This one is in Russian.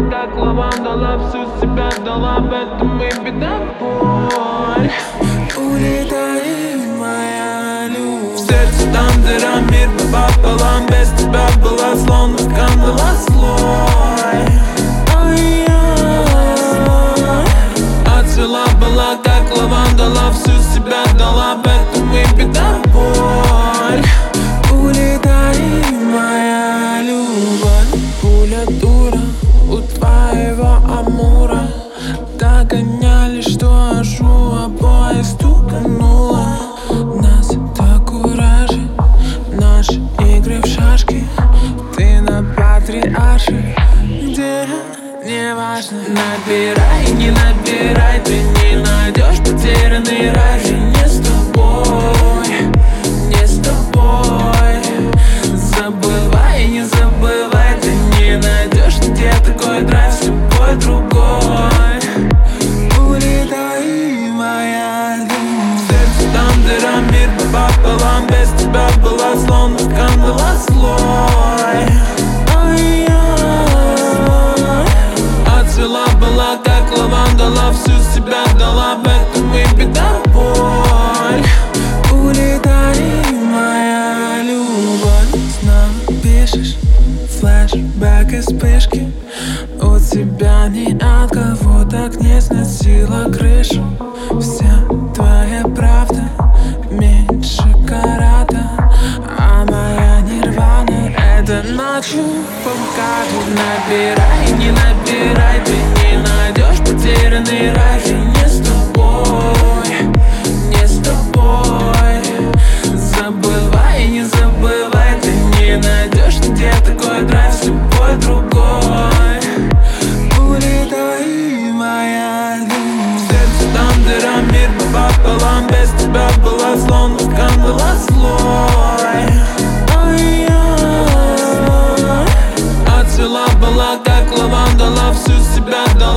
как лавандала, всю себя дала, в этом и беда, боль. Улетай, моя любовь. В сердце там дыра, мир пополам, без тебя была словно кандала слой. Отцвела была как лавандала, всю себя дала, в этом и беда, боль. Улетай, моя любовь. Пуля дура у твоего амура. Догоняли, что аж у обоих стукнуло. Нас так куражит наши игры в шашки. Ты на патриарше, где неважно. Набирай, не набирай, ты не найдешь потерянный рай. Не с тобой, не с тобой. Забывай, не забывай, ты не найдешь где такой драйв с любой другой. Улетай, моя любовь. В сердце там дыра, мир пополам, без тебя была словно кандала слой. Отцвела была как лавандала, всю себя дала, в этом и беда, боль. Улетай, моя любовь. Снова пишешь флешбэк и вспышки. У тебя ни от кого так не сносила крышу. Вся твоя правда меньше карата, а моя нирвана — это ночью покажет. Набирай, не набирай, ты не найдешь потерянный рай. Не с тобой, не с тобой. Забывай, не забывай, ты не найдешь где такой драйв с любой другой. Улетай, моя любовь. В сердце там дыра, мир пополам, без тебя была словно кандала слой. Отцвела была как лавандала, всю себя дала.